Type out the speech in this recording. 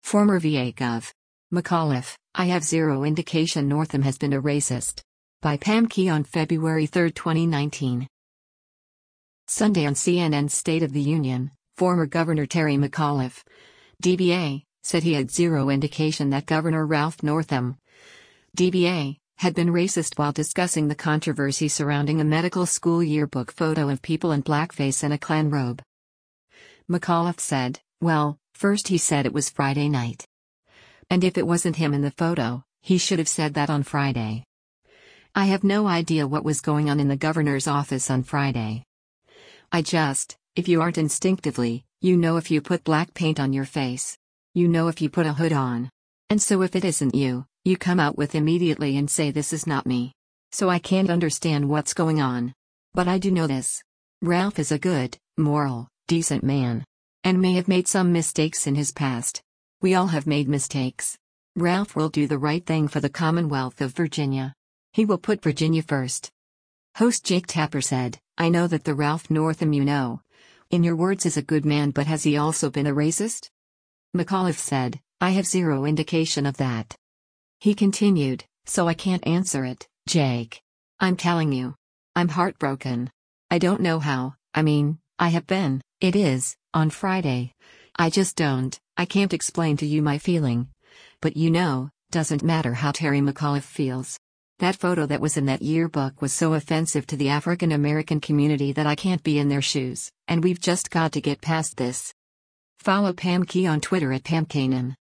Former VA Gov. McAuliffe, I have zero indication Northam has been a racist. By Pam Key on February 3, 2019. Sunday on CNN's State of the Union, former Governor Terry McAuliffe, DBA, said he had zero indication that Governor Ralph Northam, DBA, had been racist while discussing the controversy surrounding a medical school yearbook photo of people in blackface and a Klan robe. McAuliffe said, well, first he said it was Friday night. And if it wasn't him in the photo, he should have said that on Friday. I have no idea what was going on in the governor's office on Friday. If you aren't instinctively, you know if you put black paint on your face. You know if you put a hood on. And so if it isn't you, you come out with immediately and say this is not me. So I can't understand what's going on. But I do know this. Ralph is a good, moral, decent man. And may have made some mistakes in his past. We all have made mistakes. Ralph will do the right thing for the Commonwealth of Virginia. He will put Virginia first. Host Jake Tapper said, I know that the Ralph Northam you know, in your words, is a good man, but has he also been a racist? McAuliffe said, I have zero indication of that. He continued, so I can't answer it, Jake. I'm telling you. I'm heartbroken. I don't know how, I have been, on Friday. I can't explain to you my feeling. But doesn't matter how Terry McAuliffe feels. That photo that was in that yearbook was so offensive to the African American community that I can't be in their shoes, and we've just got to get past this. Follow Pam Key on Twitter at PamKanan.